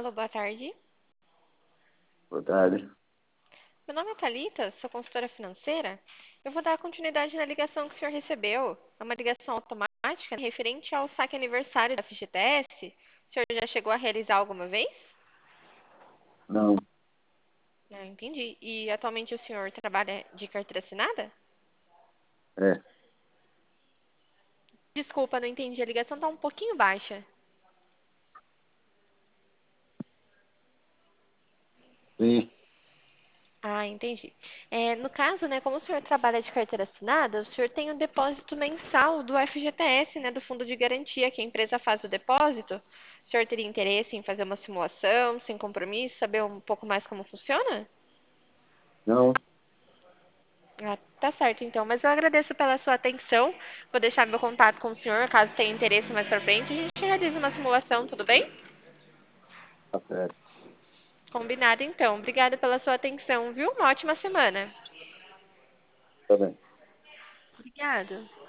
Alô, boa tarde. Boa tarde. Meu nome é Thalita, sou consultora financeira. Eu vou dar continuidade na ligação que o senhor recebeu. É uma ligação automática referente ao saque aniversário da FGTS. O senhor já chegou a realizar alguma vez? Não, Ah, entendi. E atualmente o senhor trabalha de carteira assinada? é, Desculpa, não entendi. A ligação está um pouquinho baixa. sim, Ah, entendi. No caso, né, como o senhor trabalha de carteira assinada, o senhor tem um depósito mensal do FGTS, né, do Fundo de Garantia, que a empresa faz o depósito. O senhor teria interesse em fazer uma simulação, sem compromisso, saber um pouco mais como funciona? não, Ah, tá certo, então. Mas eu agradeço pela sua atenção. Vou deixar meu contato com o senhor, caso tenha interesse mais pra frente. A gente realiza uma simulação, tudo bem? tá certo, Combinado, então. Obrigada pela sua atenção, viu? Uma ótima semana. tá bem. Obrigada.